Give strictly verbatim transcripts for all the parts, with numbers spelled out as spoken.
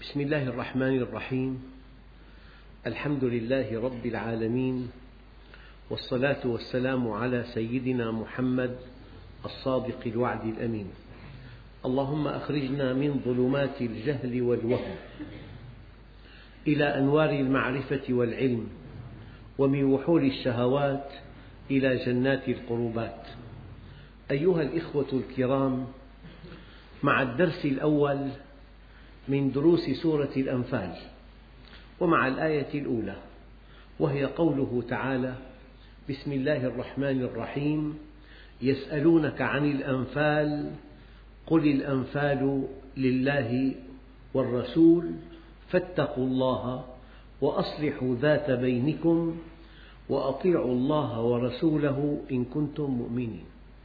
بسم الله الرحمن الرحيم. الحمد لله رب العالمين، والصلاة والسلام على سيدنا محمد الصادق الوعد الأمين. اللهم أخرجنا من ظلمات الجهل والوهم إلى أنوار المعرفة والعلم، ومن وحول الشهوات إلى جنات القربات. أيها الإخوة الكرام، مع الدرس الأول من دروس سورة الأنفال، ومع الآية الأولى، وهي قوله تعالى: بسم الله الرحمن الرحيم. يسألونك عن الأنفال قل الأنفال لله والرسول فاتقوا الله وأصلحوا ذات بينكم وأطيعوا الله ورسوله إن كنتم مؤمنين.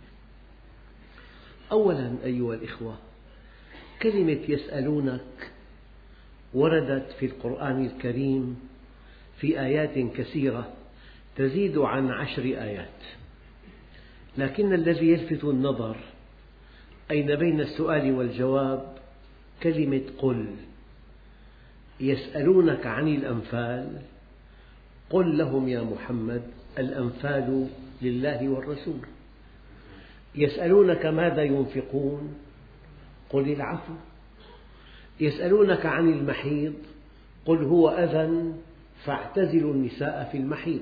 أولا أيها الإخوة، كلمة يسألونك وردت في القرآن الكريم في آيات كثيرة تزيد عن عشر آيات، لكن الذي يلفت النظر أين بين السؤال والجواب كلمة قل. يسألونك عن الأنفال، قل لهم يا محمد الأنفال لله والرسول. يسألونك ماذا ينفقون، قل العفو. يسألونك عن المحيض، قل هو أذى فاعتزلوا النساء في المحيض.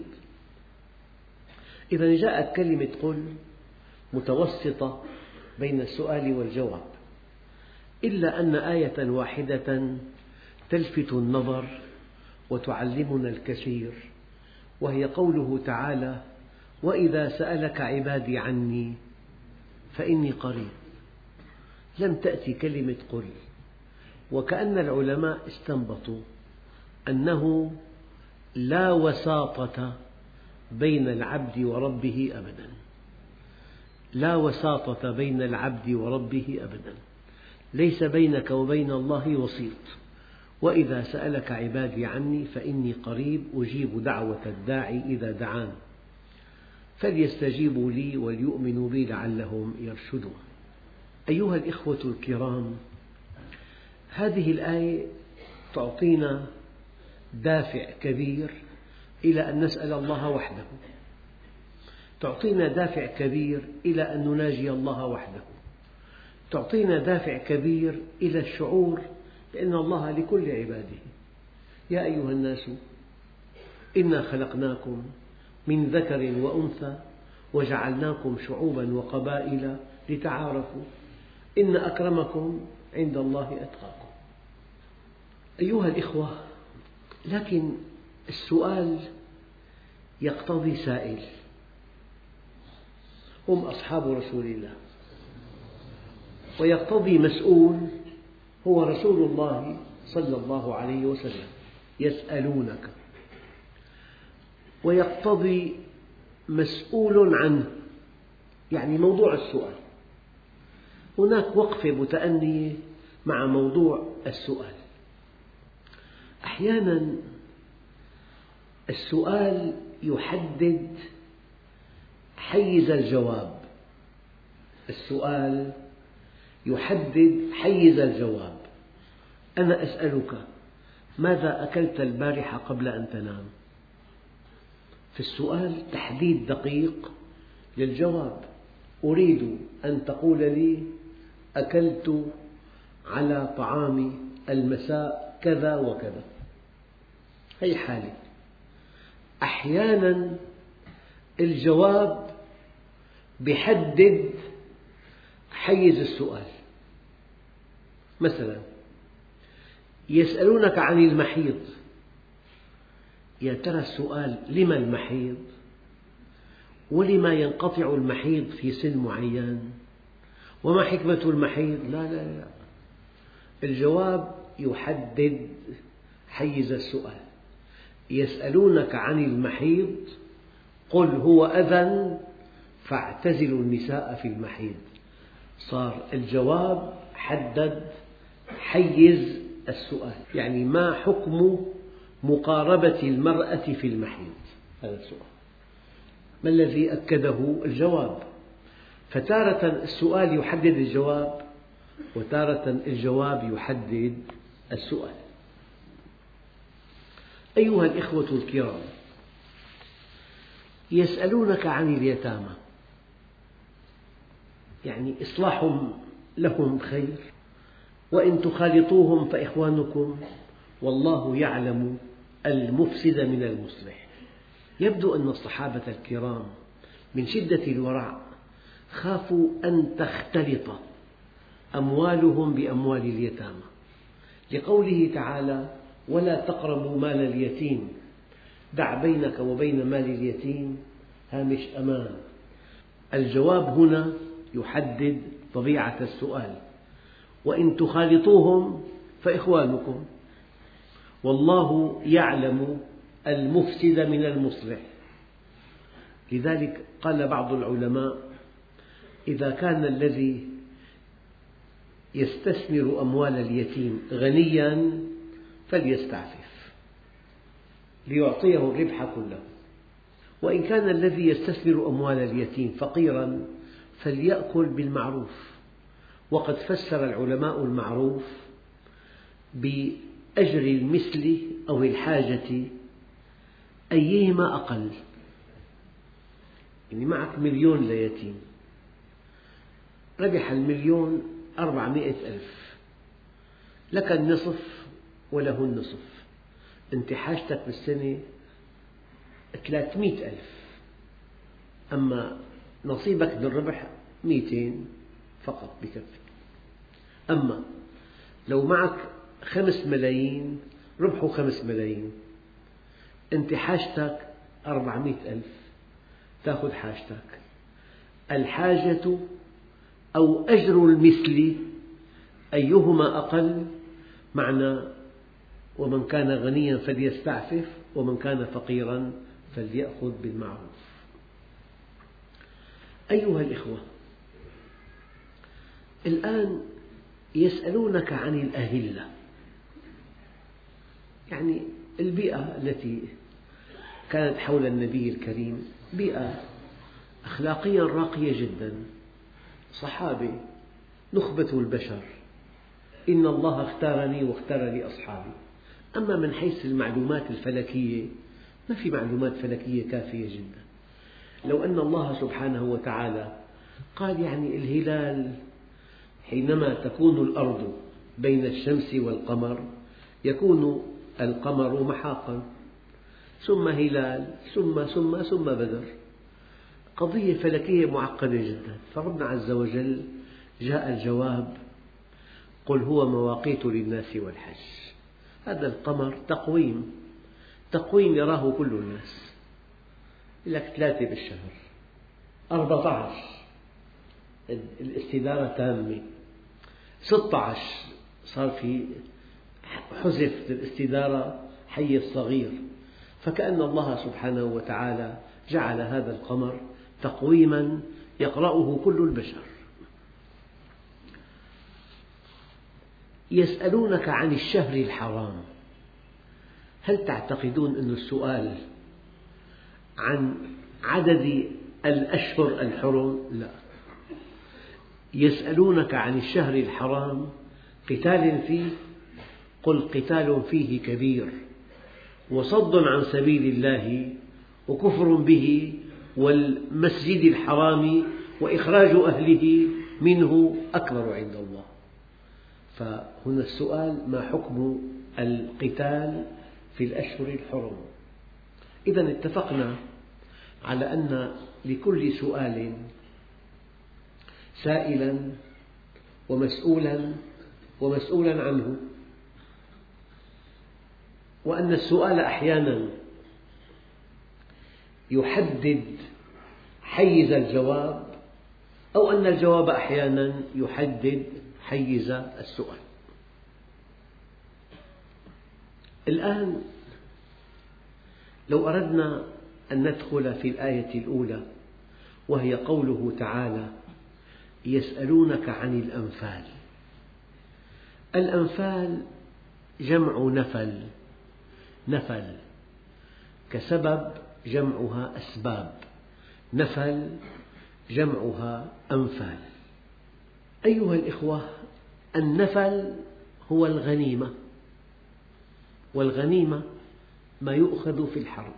إذا جاءت كلمة قل متوسطة بين السؤال والجواب، إلا أن آية واحدة تلفت النظر وتعلمنا الكثير، وهي قوله تعالى: وإذا سألك عبادي عني فإني قريب. لم تأتي كلمة قل، وكأن العلماء استنبطوا أنه لا وساطة بين العبد وربه أبدا، لا وساطة بين العبد وربه أبدا، ليس بينك وبين الله وسيط. وإذا سألك عبادي عني فإني قريب أجيب دعوة الداعي إذا دعان فليستجيبوا لي وليؤمنوا بي لعلهم يرشدون. أيها الإخوة الكرام، هذه الآية تعطينا دافع كبير إلى أن نسأل الله وحده، تعطينا دافع كبير إلى أن نناجي الله وحده، تعطينا دافع كبير إلى الشعور بأن الله لكل عباده. يا أيها الناس إنا خلقناكم من ذكر وأنثى وجعلناكم شعوبا وقبائل لتعارفوا إن أكرمكم عند الله أتقاكم. أيها الإخوة، لكن السؤال يقتضي سائل، هم أصحاب رسول الله، ويقتضي مسؤول هو رسول الله صلى الله عليه وسلم. يسألونك، ويقتضي مسؤول عنه، يعني موضوع السؤال. هناك وقفة متأنية مع موضوع السؤال. أحيانا السؤال يحدد حيز الجواب، السؤال يحدد حيز الجواب. أنا أسألك ماذا أكلت البارحة قبل أن تنام؟ في السؤال تحديد دقيق للجواب. أريد أن تقول لي أكلت على طعام المساء كذا وكذا. هي حالة. أحيانا الجواب يحدد حيز السؤال. مثلا يسألونك عن المحيض، يا ترى السؤال لما المحيض؟ ولما ينقطع المحيض في سن معين؟ وما حكمة المحيض؟ لا لا لا، الجواب يحدد حيز السؤال. يسألونك عن المحيض قل هو أذى فاعتزلوا النساء في المحيض. صار الجواب حدد حيز السؤال، يعني ما حكم مقاربة المرأة في المحيض؟ هذا السؤال. ما الذي أكده؟ الجواب. فتارة السؤال يحدد الجواب، وتارة الجواب يحدد السؤال. أيها الإخوة الكرام، يسألونك عن اليتامى، يعني إصلاح لهم خير، وإن تخالطوهم فإخوانكم والله يعلم المفسد من المصلح. يبدو أن الصحابة الكرام من شدة الورع خافوا أن تختلط أموالهم بأموال اليتامى، لقوله تعالى: ولا تقربوا مال اليتيم، دع بينك وبين مال اليتيم هامش أمان. الجواب هنا يحدد طبيعة السؤال: وإن تخالطوهم فإخوانكم والله يعلم المفسد من المصلح. لذلك قال بعض العلماء: إذا كان الذي يستثمر أموال اليتيم غنيا فليستعفف ليعطيه الربح كله، وإن كان الذي يستثمر أموال اليتيم فقيرا فليأكل بالمعروف. وقد فسر العلماء المعروف بأجر المثل أو الحاجة أيهما أقل. يعني معك مليون ليتيم، ربح المليون أربعمائة ألف، لك النصف وله النصف، أنت حاجتك بالسنة ثلاثمائة ألف، أما نصيبك بالربح مئتين فقط بكفي. أما لو معك خمس ملايين ربحه خمس ملايين، أنت حاجتك أربعمائة ألف، تأخذ حاجتك. الحاجة أو أجر المثل أيهما أقل، معنى ومن كان غنيا فليستعفف ومن كان فقيرا فليأخذ بالمعروف. أيها الإخوة، الآن يسألونك عن الأهلة، يعني البيئة التي كانت حول النبي الكريم، بيئة أخلاقيا راقية جدا، صحابة نخبة البشر، إن الله اختارني واختار لي أصحابي. أما من حيث المعلومات الفلكية ما في معلومات فلكية كافية جدا. لو أن الله سبحانه وتعالى قال يعني الهلال حينما تكون الأرض بين الشمس والقمر يكون القمر محاقا، ثم هلال ثم ثم ثم بدر، قضية فلكية معقدة جدا. فربنا عز وجل جاء الجواب: قل هو مواقيت للناس والحج. هذا القمر تقويم، تقويم يراه كل الناس، لك ثلاثة بالشهر، أربعة عشر الاستدارة تامة، ستة عشر صار في حذف الاستدارة حي الصغير. فكأن الله سبحانه وتعالى جعل هذا القمر تقويما يقرأه كل البشر. يسألونك عن الشهر الحرام، هل تعتقدون أن السؤال عن عدد الأشهر الحرم؟ لا، يسألونك عن الشهر الحرام قتال فيه، قل قتال فيه كبير وصد عن سبيل الله وكفر به والمسجد الحرام وإخراج أهله منه أكبر عند الله. فهنا السؤال: ما حكم القتال في الأشهر الحرم؟ إذا اتفقنا على أن لكل سؤال سائلا ومسؤولا ومسؤولا عنه، وأن السؤال أحيانا يحدد حيز الجواب، أو أن الجواب أحيانا يحدد حيز السؤال. الآن لو أردنا أن ندخل في الآية الأولى وهي قوله تعالى: يسألونك عن الأنفال. الأنفال جمع نفل، نفل كسبب جمعها أسباب، نفل جمعها أنفال. أيها الإخوة، النفل هو الغنيمة، والغنيمة ما يؤخذ في الحرب.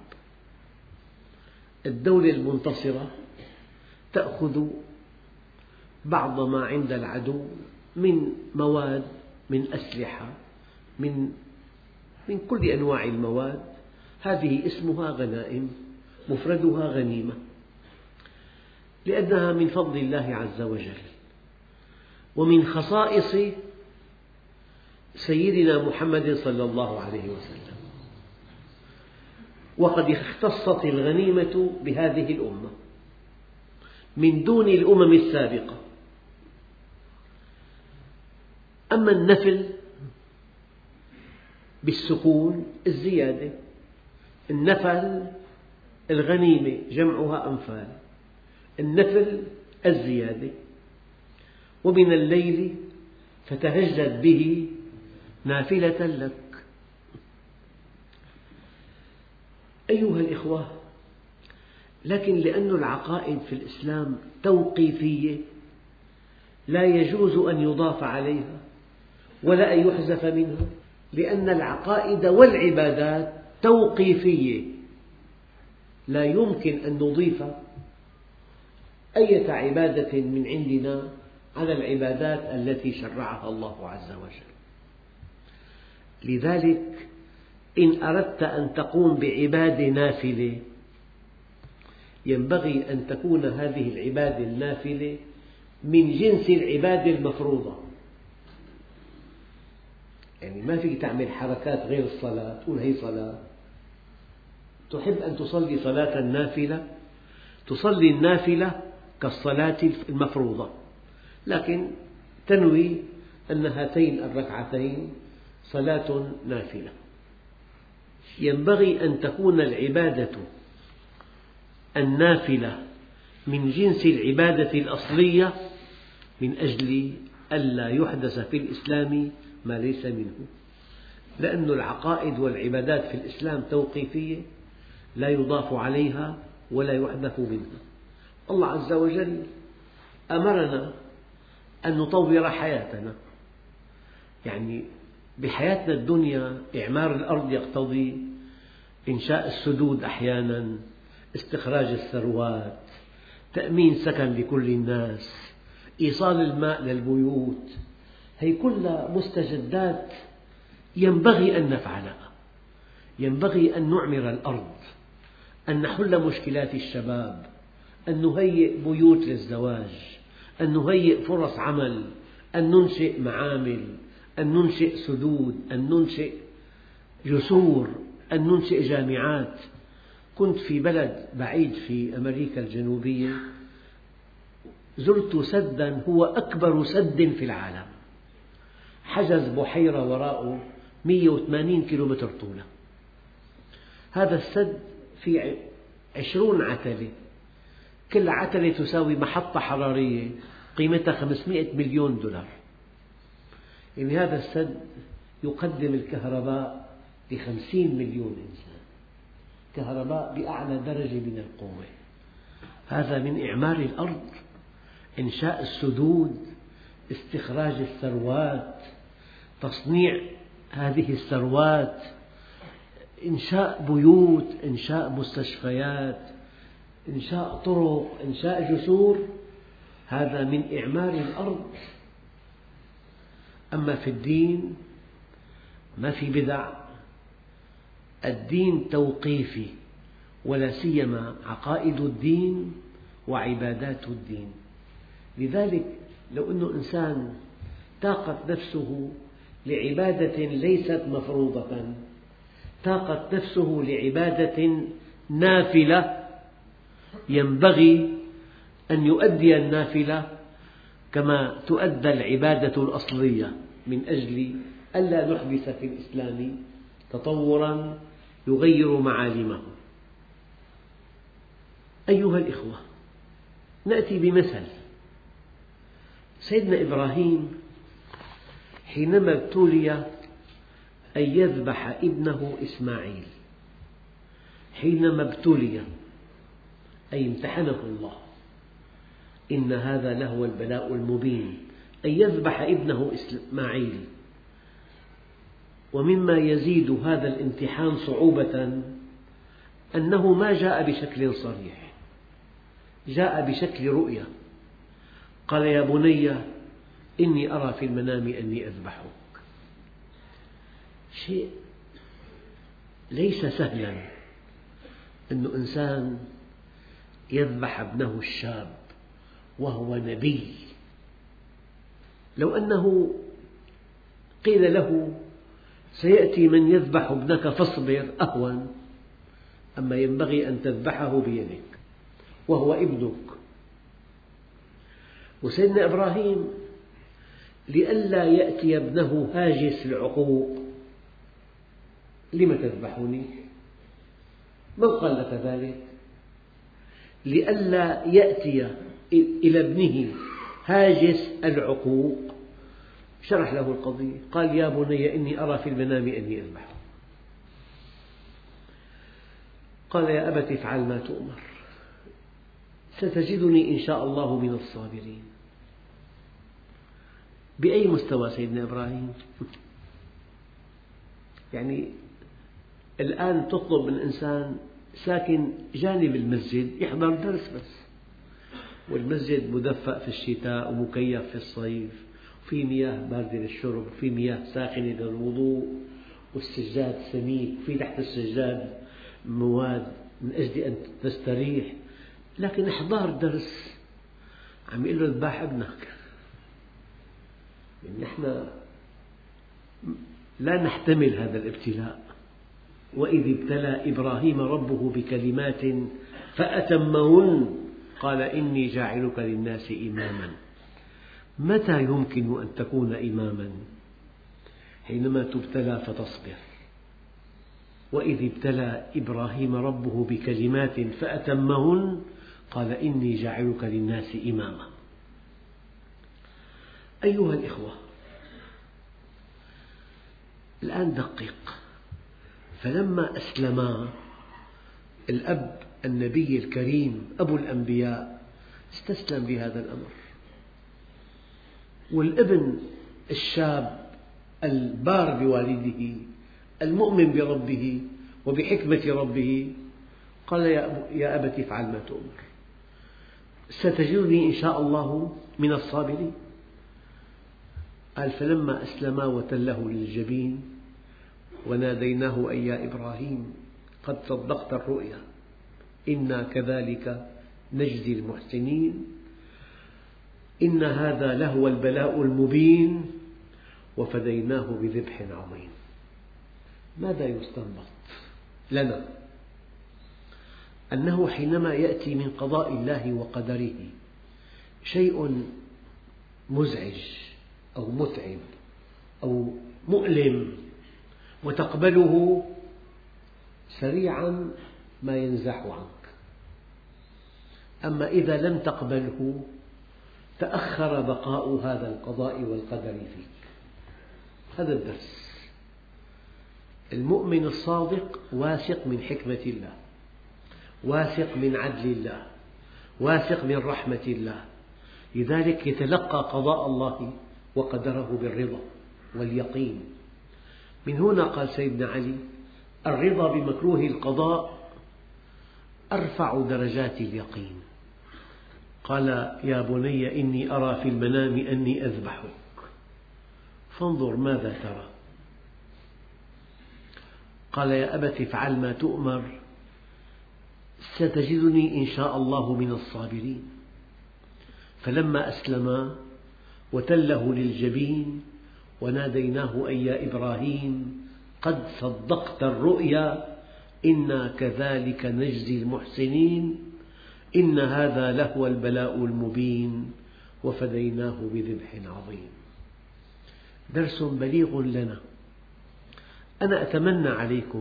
الدولة المنتصرة تأخذ بعض ما عند العدو من مواد، من أسلحة، من من كل أنواع المواد، هذه اسمها غنائم، مفردها غنيمة، لأنها من فضل الله عز وجل ومن خصائص سيدنا محمد صلى الله عليه وسلم. وقد اختصت الغنيمة بهذه الأمة من دون الأمم السابقة. أما النفل بالسكون الزيادة، النفل الغنيمة جمعها أنفال، النفل الزيادة. ومن الليل فتهجد به نافلة لك. أيها الإخوة، لكن لأن العقائد في الإسلام توقيفية لا يجوز أن يضاف عليها ولا أن يحذف منها، لأن العقائد والعبادات توقيفية، لا يمكن أن نضيف أية عبادة من عندنا على العبادات التي شرعها الله عز وجل. لذلك إن أردت أن تقوم بعبادة نافلة ينبغي أن تكون هذه العبادة النافلة من جنس العبادة المفروضة. يعني ما فيك تعمل حركات غير الصلاة تقول هي صلاة. تحب أن تصلي صلاة النافلة، تصلي النافلة كالصلاة المفروضة، لكن تنوي أن هاتين الركعتين صلاة نافلة. ينبغي أن تكون العبادة النافلة من جنس العبادة الأصلية من أجل ألا يحدث في الإسلام ما ليس منه، لأن العقائد والعبادات في الإسلام توقيفية لا يضاف عليها ولا يحدث منها. الله عز وجل أمرنا أن نطور حياتنا، يعني بحياتنا الدنيا إعمار الأرض يقتضي إنشاء السدود أحيانا، استخراج الثروات، تأمين سكن لكل الناس، إيصال الماء للبيوت، هي كلها مستجدات ينبغي أن نفعلها. ينبغي أن نعمر الأرض، أن نحل مشكلات الشباب، أن نهيئ بيوت للزواج، أن نهيئ فرص عمل، أن ننشئ معامل، أن ننشئ سدود، أن ننشئ جسور، أن ننشئ جامعات. كنت في بلد بعيد في أمريكا الجنوبية، زرت سدا هو أكبر سد في العالم، حجز بحيرة وراءه مئة وثمانين كيلومتر طوله. هذا السد في عشرون عتلة، كل عتلة تساوي محطة حرارية قيمتها خمسمئة مليون دولار. يعني هذا السد يقدم الكهرباء لخمسين مليون إنسان، كهرباء بأعلى درجة من القوة. هذا من إعمار الأرض، إنشاء السدود، استخراج الثروات، تصنيع هذه الثروات، إنشاء بيوت، إنشاء مستشفيات، إنشاء طرق، إنشاء جسور، هذا من إعمار الأرض. أما في الدين ما في بدع، الدين توقيفي، ولا سيما عقائد الدين وعبادات الدين. لذلك لو أن إنسان طاقت نفسه لعبادة ليست مفروضة، طاقت نفسه لعبادة نافلة، ينبغي أن يؤدي النافلة كما تؤدى العبادة الأصلية من أجل ألا نحدث في الإسلام تطوراً يغير معالمه. أيها الإخوة، نأتي بمثل. سيدنا إبراهيم حينما ابتلي أن يذبح ابنه إسماعيل، حينما ابتلي أي امتحنه الله، إن هذا لهو البلاء المبين، أن يذبح ابنه إسماعيل، ومما يزيد هذا الامتحان صعوبة أنه ما جاء بشكل صريح، جاء بشكل رؤية. قال يا بني إني أرى في المنام أني أذبحك. شيء ليس سهلا أن إنسان يذبح ابنه الشاب وهو نبي. لو أنه قيل له سيأتي من يذبح ابنك فاصبر أهون، أما ينبغي أن تذبحه بيدك وهو ابنك. وسيدنا إبراهيم لئلا يأتي ابنه هاجس العقوق: لم تذبحني؟ من قال لك ذلك؟ لئلا يأتي إلى ابنه هاجس العقوق شرح له القضية، قال يا بني إني أرى في المنام أني أذبحك. قال يا أبت افعل ما تؤمر ستجدني إن شاء الله من الصابرين. بأي مستوى سيدنا إبراهيم؟ يعني الآن تطلب من إنسان ساكن جانب المسجد يحضر درس بس، والمسجد مدفأ في الشتاء ومكيف في الصيف، وفي مياه باردة للشرب وفي مياه ساخنة للوضوء، والسجاد سميك وفي تحت السجاد مواد من أجل أن تستريح، لكن إحضار درس عم يقول له اذبح ابنك. يعني نحن لا نحتمل هذا الابتلاء. وإذ ابتلى إبراهيم ربه بكلمات فأتمهن قال إني جاعلك للناس إماما. متى يمكن أن تكون إماما؟ حينما تبتلى فتصبر. وإذ ابتلى إبراهيم ربه بكلمات فأتمهن قال إني جاعلك للناس إماما. أيها الإخوة، الآن دقق. فلما أسلما، الأب النبي الكريم أبو الأنبياء استسلم لهذا الأمر، والابن الشاب البار بوالده المؤمن بربه وبحكمة ربه قال يا أبت افعل ما تؤمر ستجدني إن شاء الله من الصابرين. قال فلما أسلما وتله للجبين وناديناه أي يا إبراهيم قد صدقت الرؤيا إنا كذلك نجزي المحسنين إن هذا لهو البلاء المبين وفديناه بذبح عظيم. ماذا يستنبط لنا؟ أنه حينما يأتي من قضاء الله وقدره شيء مزعج أو متعب أو مؤلم وتقبله سريعا ما ينزح عنك، أما إذا لم تقبله تأخر بقاء هذا القضاء والقدر فيك. هذا الدرس. المؤمن الصادق واثق من حكمة الله، واثق من عدل الله، واثق من رحمة الله، لذلك يتلقى قضاء الله وقدره بالرضا واليقين. من هنا قال سيدنا علي الرضا بمكروه القضاء أرفع درجات اليقين. قال يا بني إني أرى في المنام أني أذبحك فانظر ماذا ترى. قال يا أبت افعل ما تؤمر ستجدني إن شاء الله من الصابرين. فلما أسلما وتله للجبين وناديناه أي يا إبراهيم قد صدقت الرؤيا إنا كذلك نجزي المحسنين إن هذا لهو البلاء المبين وفديناه بذبح عظيم. درس بليغ لنا. أنا أتمنى عليكم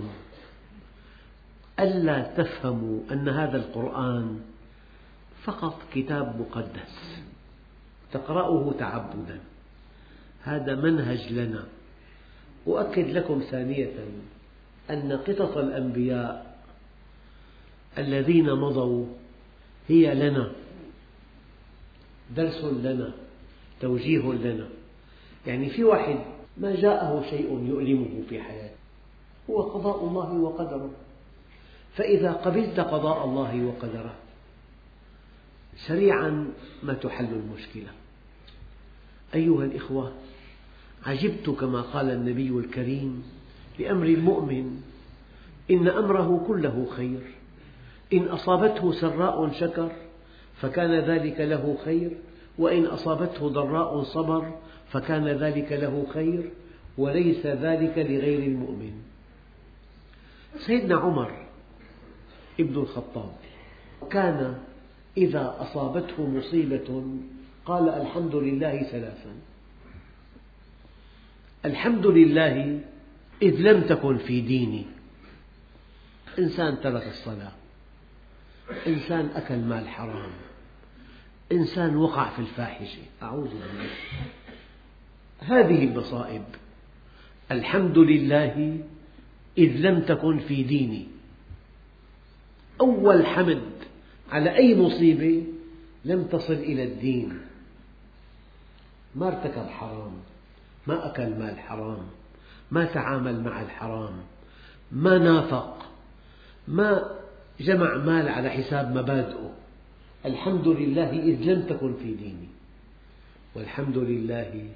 ألا تفهموا أن هذا القرآن فقط كتاب مقدس تقرأه تعبدا. هذا منهج لنا. أؤكد لكم ثانية أن قصص الأنبياء الذين مضوا هي لنا درس لنا، توجيه لنا. يعني في واحد ما جاءه شيء يؤلمه في حياته، هو قضاء الله وقدره. فإذا قبلت قضاء الله وقدره سريعا ما تحل المشكلة. أيها الإخوة، عجبت كما قال النبي الكريم لأمر المؤمن: إن أمره كله خير، إن أصابته سراء شكر فكان ذلك له خير، وإن أصابته ضراء صبر فكان ذلك له خير، وليس ذلك لغير المؤمن. سيدنا عمر ابن الخطاب كان إذا أصابته مصيبة قال الحمد لله ثلاثا: الحمد لله إذ لم تكن في ديني. إنسان ترك الصلاة، إنسان أكل مال حرام، إنسان وقع في الفاحشة، أعوذ بالله. هذه المصائب. الحمد لله إذ لم تكن في ديني. أول حمد على أي مصيبة لم تصل إلى الدين، ما ارتكب حرام، ما أكل مال حرام، ما تعامل مع الحرام، ما نافق، ما جمع مال على حساب مبادئه. الحمد لله إذ لم تكن في ديني، والحمد لله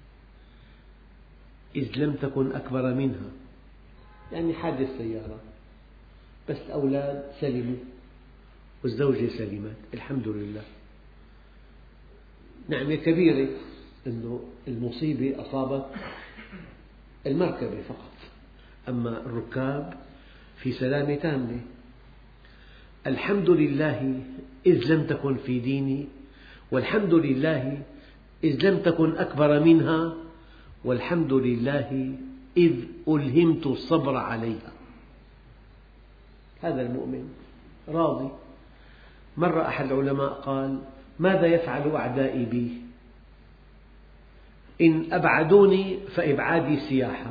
إذ لم تكن أكبر منها. يعني حادث سيارة بس الأولاد سلموا والزوجة سلمت، الحمد لله. نعمة كبيرة أنه المصيبة أصابت المركبة فقط، أما الركاب في سلامة تامة. الحمد لله إذ لم تكن في ديني، والحمد لله إذ لم تكن أكبر منها، والحمد لله إذ ألهمت الصبر عليها. هذا المؤمن راضي. مرة أحد العلماء قال: ماذا يفعل أعدائي بي؟ إن أبعدوني فإبعادي سياحة،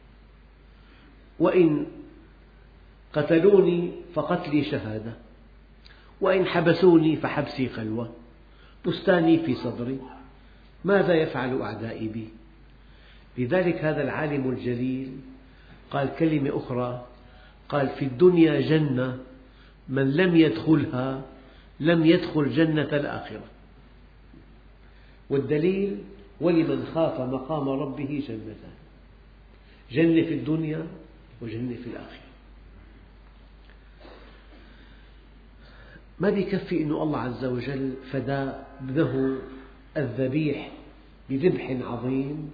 وإن قتلوني فقتلي شهادة، وإن حبسوني فحبسي خلوة، بستاني في صدري، ماذا يفعل أعدائي بي؟ لذلك هذا العالم الجليل قال كلمة أخرى، قال: في الدنيا جنة من لم يدخلها لم يدخل جنة الآخرة. والدليل: ولمن خاف مقام ربه جنتان، جنة في الدنيا وجنة في الآخرة. ما بيكفي أن الله عز وجل فدى ابنه الذبيح بذبح عظيم،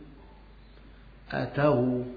آتاه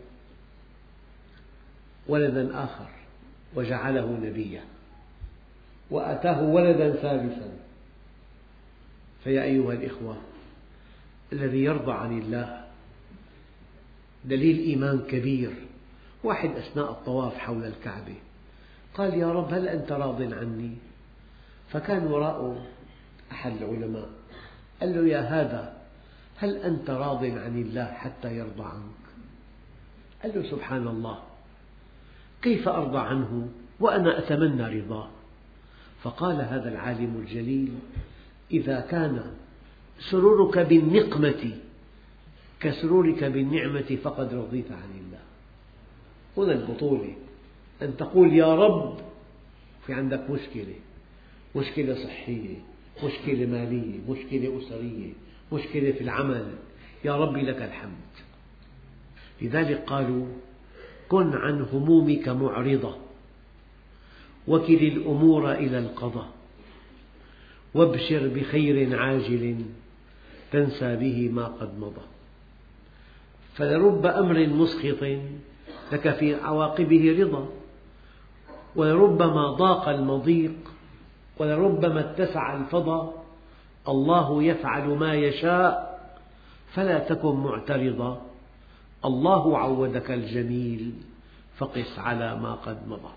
ولدا آخر وجعله نبيا، وآتاه ولدا ثالثا. فيا أيها الإخوة، الذي يرضى عن الله دليل إيمان كبير. واحد أثناء الطواف حول الكعبة قال: يا رب، هل أنت راض عني؟ فكان وراءه أحد العلماء قال له: يا هذا، هل أنت راض عن الله حتى يرضى عنك؟ قال له: سبحان الله، كيف أرضى عنه وأنا أتمنى رضاه؟ فقال هذا العالم الجليل: إذا كان سرورك بالنقمة كسرورك بالنعمة فقد رضيت عن الله. هنا البطولة، أن تقول يا رب في عندك مشكلة، مشكلة صحية، مشكلة مالية، مشكلة أسرية، مشكلة في العمل، يا رب لك الحمد. لذلك قالوا: كن عن همومك معرضة، وكل الأمور إلى القضاء، وابشر بخير عاجل تنسى به ما قد مضى. فلرب أمر مسخط لك في عواقبه رضا، ولربما ضاق المضيق، ولربما اتسع الفضا. الله يفعل ما يشاء فلا تكن معترضا، الله عودك الجميل فقس على ما قد مضى.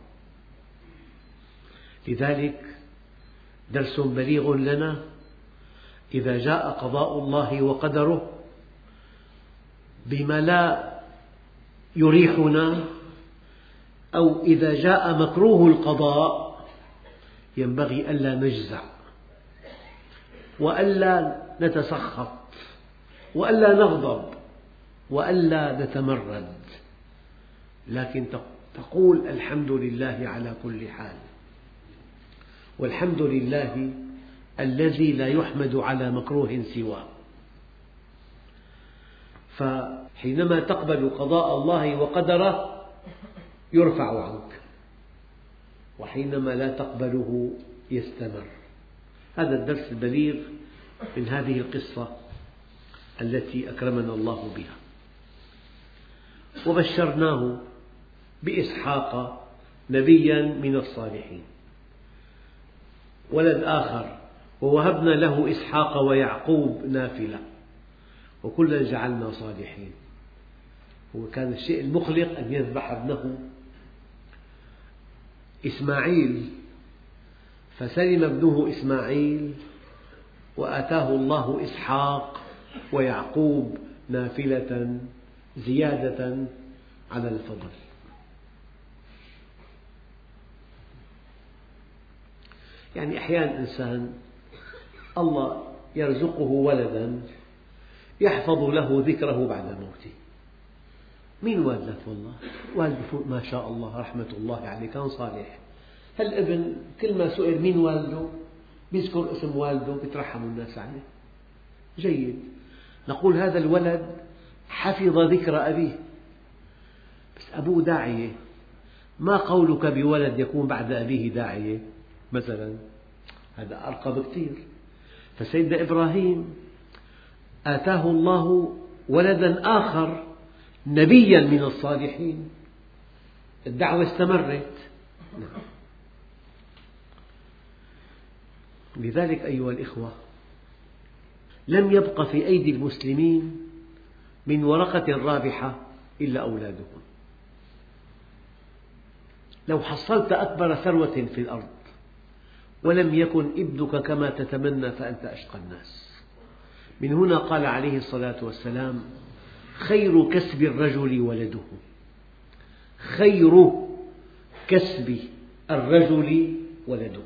لذلك درس بليغ لنا: إذا جاء قضاء الله وقدره بما لا يريحنا، أو إذا جاء مكروه القضاء، ينبغي ألا نجزع، وألا نتسخط، وألا نغضب، وألا نتمرد، لكن تقول الحمد لله على كل حال. والحمد لله الذي لا يحمد على مكروه سواه. فحينما تقبل قضاء الله وقدره يرفع عنك، وحينما لا تقبله يستمر. هذا الدرس البليغ من هذه القصة التي أكرمنا الله بها. وبشرناه بإسحاق نبيا من الصالحين، ولد آخر، ووهبنا له إسحاق ويعقوب نافلة وكلا جعلنا صالحين. وكان الشيء المقلق أن يذبح ابنه إسماعيل، فسلم ابنه إسماعيل وآتاه الله إسحاق ويعقوب نافلة زيادة على الفضل. يعني أحيانا الإنسان الله يرزقه ولدا يحفظ له ذكره بعد موته. مين والدك؟ والله والده ما شاء الله رحمة الله عليه كان صالح. هالابن كل ما سئل مين والده بيذكر اسم والده بيترحم الناس عليه. جيد، نقول هذا الولد حفظ ذكر أبيه، بس أبوه داعية. ما قولك بولد يكون بعد أبيه داعية مثلا؟ هذا أرقى بكثير. فسيدنا إبراهيم آتاه الله ولدا آخر نبيا من الصالحين، الدعوة استمرت. لذلك أيها الإخوة، لم يبق في أيدي المسلمين من ورقة رابحة إلا أولادهم. لو حصلت أكبر ثروة في الأرض ولم يكن ابنك كما تتمنى فأنت أشقى الناس. من هنا قال عليه الصلاة والسلام: خير كسب الرجل ولده. خير كسب الرجل ولده.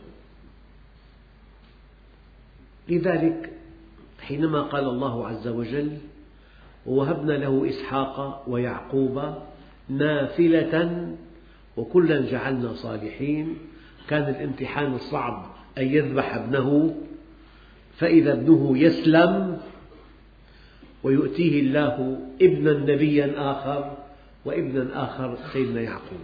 لذلك حينما قال الله عز وجل: ووهبنا له إسحاق ويعقوب نافلة وكلا جعلنا صالحين، كان الامتحان الصعب أن يذبح ابنه، فإذا ابنه يسلم ويؤتيه الله ابنا نبيا آخر وابنا آخر سيدنا يعقوب.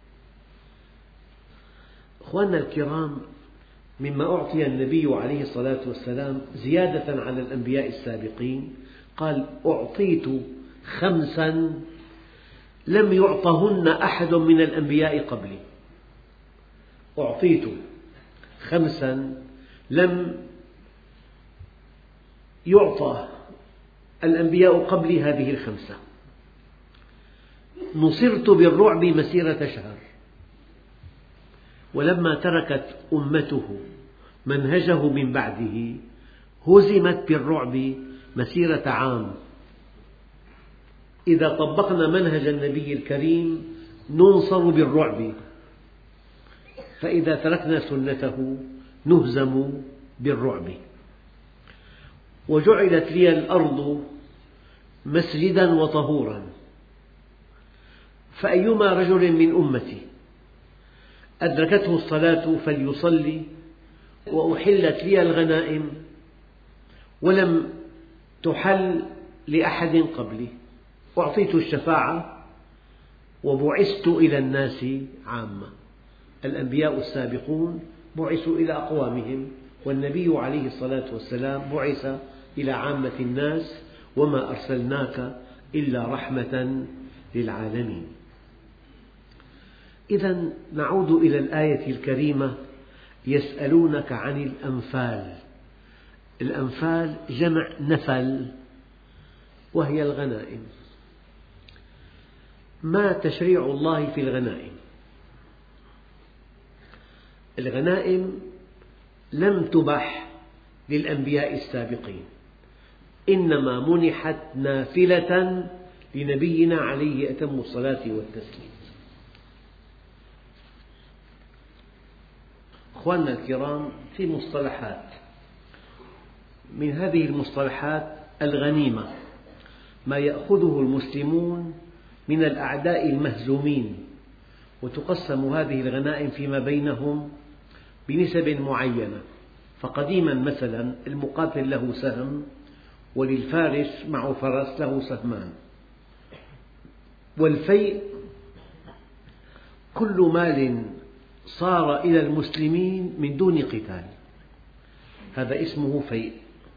أخواننا الكرام، مما أعطي النبي عليه الصلاة والسلام زيادة على الأنبياء السابقين، قال: أعطيت خمسا لم يعطهن أحد من الأنبياء قبلي. أعطيت خمسا لم يعطى الأنبياء قبلي هذه الخمسة. نصرت بالرعب مسيرة شهر، ولما تركت أمته منهجه من بعده هزمت بالرعب مسيرة عام. إذا طبقنا منهج النبي الكريم ننصر بالرعب، فإذا تركنا سنته نهزم بالرعب. وجعلت لي الأرض مسجدا وطهورا، فأيما رجل من أمتي أدركته الصلاة فليصلي، وأحلت لي الغنائم ولم تحل لأحد قبلي. أعطيت الشفاعة وبعثت إلى الناس عامة. الأنبياء السابقون بعثوا إلى أقوامهم، والنبي عليه الصلاة والسلام بعث إلى عامة الناس: وما أرسلناك إلا رحمة للعالمين. إذا نعود إلى الآية الكريمة: يسألونك عن الأنفال. الأنفال جمع نفل، وهي الغنائم. ما تشريع الله في الغنائم؟ الغنائم لم تبح للأنبياء السابقين، إنما منحت نافلة لنبينا عليه أتم الصلاة والتسليم. أخواننا الكرام، في مصطلحات، من هذه المصطلحات الغنيمة. ما يأخذه المسلمون من الأعداء المهزومين، وتقسم هذه الغنائم فيما بينهم بنسب معينة. فقديما مثلا المقاتل له سهم، وللفارس معه فرس له سهمان. والفيء كل مال صار إلى المسلمين من دون قتال، هذا اسمه فيء.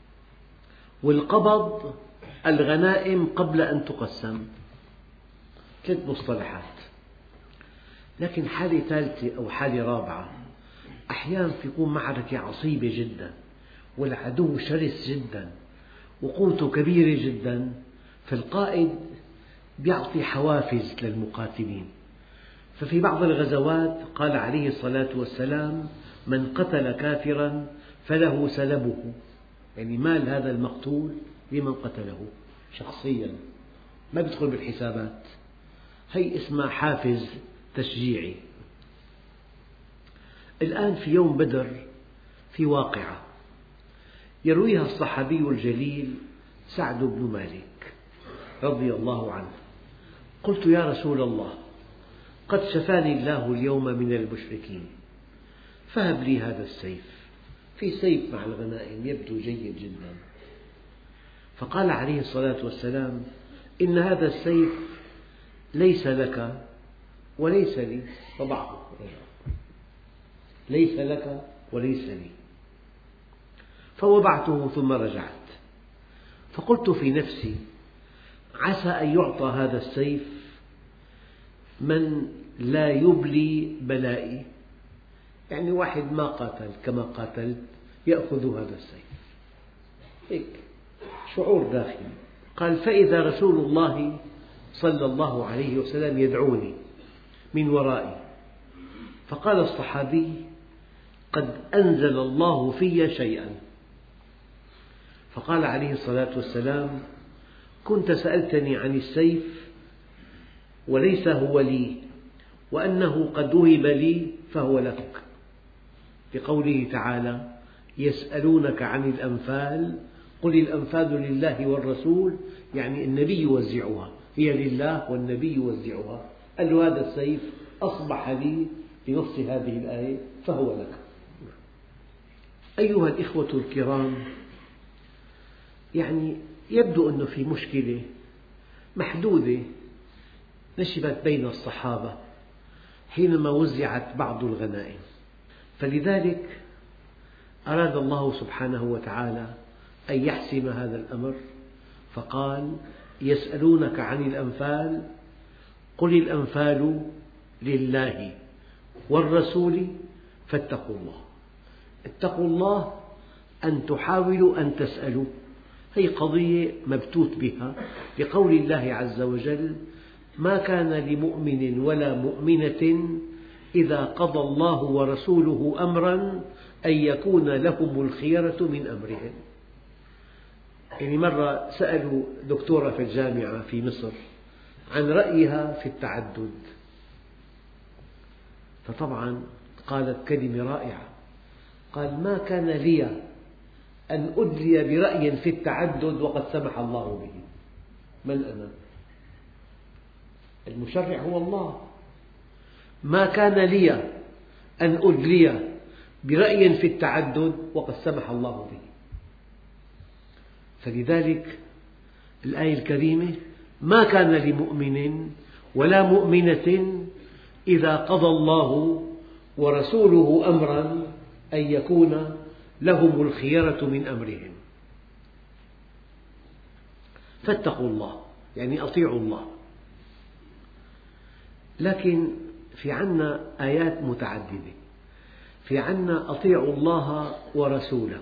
والقبض الغنائم قبل أن تقسم. ثلاث مصطلحات. لكن حالة ثالثة أو حالة رابعة، أحيانا تكون معركة عصيبة جدا والعدو شرس جدا وقوته كبيرة جدا، فالقائد يعطي حوافز للمقاتلين. ففي بعض الغزوات قال عليه الصلاة والسلام: من قتل كافرا فله سلبه، يعني مال هذا المقتول لمن قتله شخصيا، ما يدخل بالحسابات. هي اسمها حافز تشجيعي. الآن في يوم بدر في واقعة يرويها الصحابي الجليل سعد بن مالك رضي الله عنه. قلت: يا رسول الله، قد شفاني الله اليوم من المشركين، فهب لي هذا السيف. في سيف مع الغنائم يبدو جيد جدا. فقال عليه الصلاة والسلام: إن هذا السيف ليس لك وليس لي. فضعه، ليس لك وليس لي. فوضعته ثم رجعت، فقلت في نفسي: عسى أن يعطى هذا السيف من لا يبلي بلائي، يعني واحد ما قاتل كما قاتلت يأخذ هذا السيف. هيك شعور داخلي. قال: فإذا رسول الله صلى الله عليه وسلم يدعوني من ورائي، فقال الصحابي: قد أنزل الله في شيئا. فقال عليه الصلاة والسلام: كنت سألتني عن السيف وليس هو لي، وأنه قد وهب لي فهو لك، بقوله تعالى: يسألونك عن الأنفال قل الأنفال لله والرسول، يعني النبي يوزعها، هي لله والنبي يوزعها. قال له: هذا السيف أصبح لي بنص هذه الآية فهو لك. أيها الإخوة الكرام، يعني يبدو أنه في مشكلة محدودة نشبت بين الصحابة حينما وزعت بعض الغنائم، فلذلك أراد الله سبحانه وتعالى أن يحسم هذا الأمر، فقال: يسألونك عن الأنفال قل الأنفال لله والرسول فاتقوا الله. اتقوا الله أن تحاولوا أن تسألوا، هي قضية مبتوت بها لقول الله عز وجل: ما كان لمؤمن ولا مؤمنة إذا قضى الله ورسوله أمرا أن يكون لهم الخيرة من أمرهم. يعني مرة سألوا دكتورة في الجامعة في مصر عن رأيها في التعدد، فطبعا قالت كلمة رائعة، قال: ما كان لي أن أدلي برأي في التعدد وقد سمح الله به. من أنا؟ المشرع هو الله. ما كان لي أن أدلي برأي في التعدد وقد سمح الله به. فلذلك الآية الكريمة: ما كان لمؤمن ولا مؤمنة إذا قضى الله ورسوله أمرا أن يكون لهم الخيرة من أمرهم. فاتقوا الله يعني أطيعوا الله. لكن في عنا آيات متعددة، في عنا أطيعوا الله ورسوله،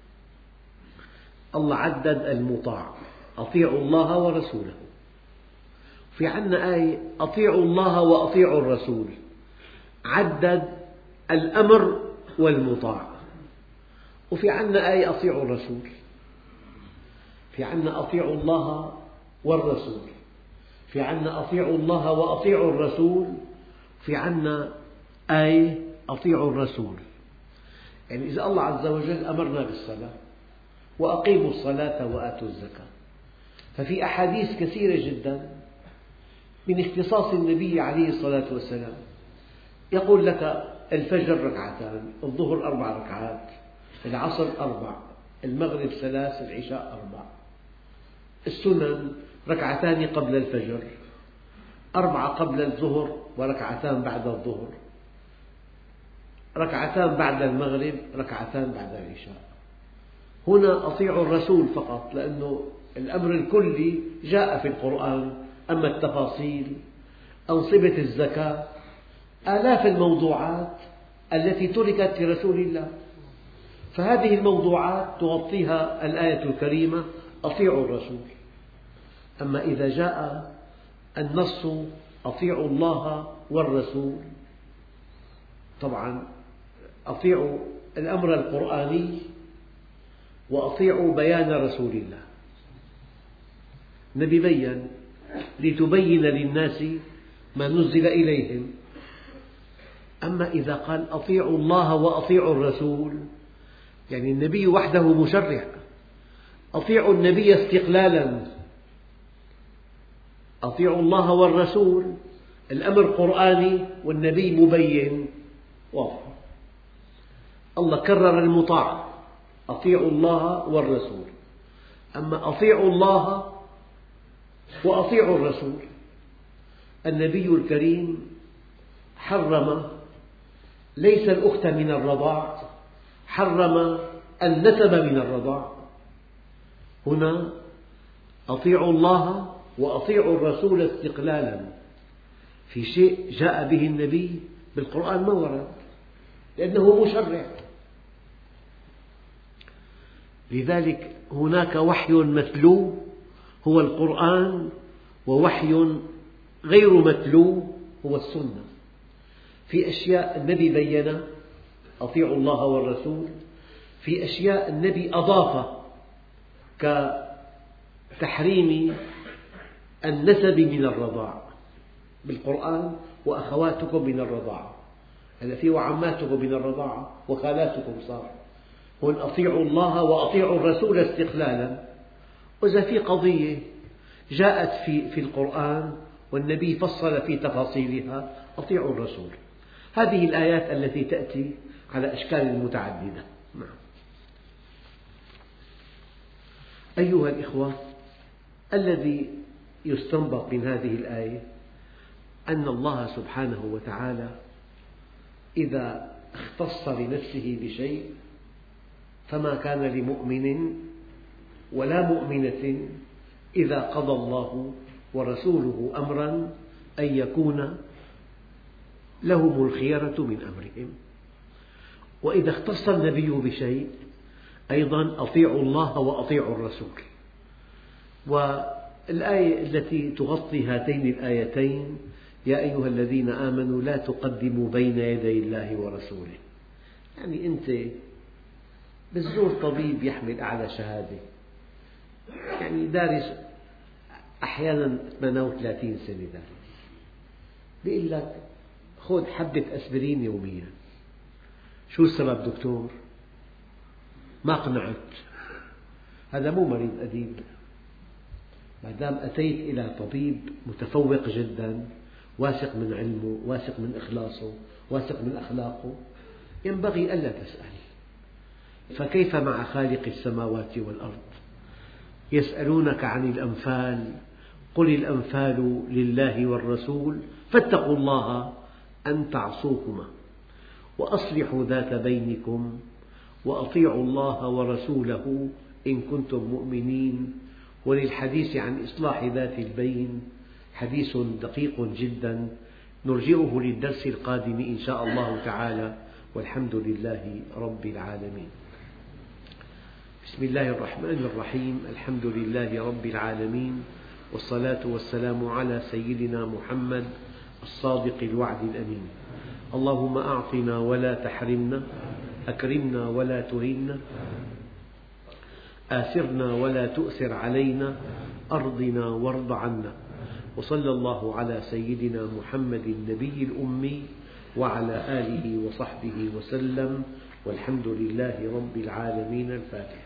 الله عدد المطاع: أطيعوا الله ورسوله. في عنا آية: أطيعوا الله وأطيعوا الرسول، عدد الأمر والمطاع. وفي عنا آية: أطيعوا الرسول. في عنا أطيعوا الله والرسول، في عنا أطيعوا الله وأطيعوا الرسول، في عنا آية: أطيعوا الرسول. يعني إذا الله عز وجل أمرنا بالصلاة وأقيموا الصلاة وآتوا الزكاة، ففي أحاديث كثيرة جدا من اختصاص النبي عليه الصلاة والسلام. يقول لك الفجر ركعتان، الظهر أربع ركعات، العصر أربع، المغرب ثلاث، العشاء أربع. السنن ركعتان قبل الفجر، أربعة قبل الظهر وركعتان بعد الظهر، ركعتان بعد المغرب، ركعتان بعد العشاء. هنا أطيعوا الرسول فقط، لأن الأمر الكلي جاء في القرآن. أما التفاصيل، أنصبة الزكاة، آلاف الموضوعات التي تركت لرسول الله، فهذه الموضوعات تغطيها الآية الكريمة أطيعوا الرسول. أما إذا جاء النص أطيعوا الله والرسول، طبعا أطيعوا الأمر القرآني وأطيعوا بيان رسول الله. النبي بيّن لتبين للناس ما نزل إليهم. أما إذا قال أطيعوا الله وأطيعوا الرسول، يعني النبي وحده مشرع، أطيعوا النبي استقلالا، أطيعوا الله والرسول، الأمر قرآني والنبي مبين واضح. الله كرر المطاع، أطيعوا الله والرسول. أما أطيعوا الله وأطيعوا الرسول، النبي الكريم حرم ليس الأخت من الرضاع، حرم النسب من الرضاع. هنا أطيعوا الله وأطيعوا الرسول استقلالا. في شيء جاء به النبي بالقرآن ما ورد، لأنه مشرع. لذلك هناك وحي متلو هو القرآن، ووحي غير متلو هو السنة. في أشياء النبي بيّن أطيعوا الله والرسول، في أشياء النبي أضاف كتحريم النسب من الرضاع بالقرآن، وأخواتكم من الرضاعة، هذا فيه عماتكم من الرضاعة وخالاتكم صار. هون أطيعوا الله وأطيعوا الرسول استقلالا. وإذا في قضية جاءت في, في القرآن والنبي فصل في تفاصيلها أطيعوا الرسول. هذه الآيات التي تأتي على أشكال متعددة. أيها الإخوة، الذي يستنبط من هذه الآية أن الله سبحانه وتعالى إذا اختص لنفسه بشيء فما كان لمؤمن ولا مؤمنة إذا قضى الله ورسوله أمرا أن يكون لهم الخيرة من أمرهم. وإذا اختص النبي بشيء أيضا أطيعوا الله وأطيعوا الرسول. والآية التي تغطي هاتين الآيتين: يا أيها الذين آمنوا لا تقدموا بين يدي الله ورسوله. يعني أنت بتزور طبيب يحمل أعلى شهادة، يعني دارس أحيانا ثمانية وثلاثين سنة دارس، بيقول لك خذ حبة أسبرين يوميا. شو السبب دكتور؟ ما قنعت. هذا مو مريض أديب. ما دام أتيت إلى طبيب متفوق جدا، واثق من علمه، واثق من إخلاصه، واثق من أخلاقه، ينبغي ألا تسأل. فكيف مع خالق السماوات والأرض؟ يسألونك عن الأنفال، قل الأنفال لله والرسول فاتقوا الله أن تعصوهما وأصلحوا ذات بينكم وأطيعوا الله ورسوله إن كنتم مؤمنين. وللحديث عن إصلاح ذات البين حديث دقيق جدا نرجئه للدرس القادم إن شاء الله تعالى، والحمد لله رب العالمين. بسم الله الرحمن الرحيم. الحمد لله رب العالمين، والصلاة والسلام على سيدنا محمد الصادق الوعد الأمين. اللهم أعطنا ولا تحرمنا، أكرمنا ولا تهنا، آثرنا ولا تؤثر علينا، أرضنا وارض عنا. وصلى الله على سيدنا محمد النبي الأمي وعلى آله وصحبه وسلم، والحمد لله رب العالمين. الفاتحة.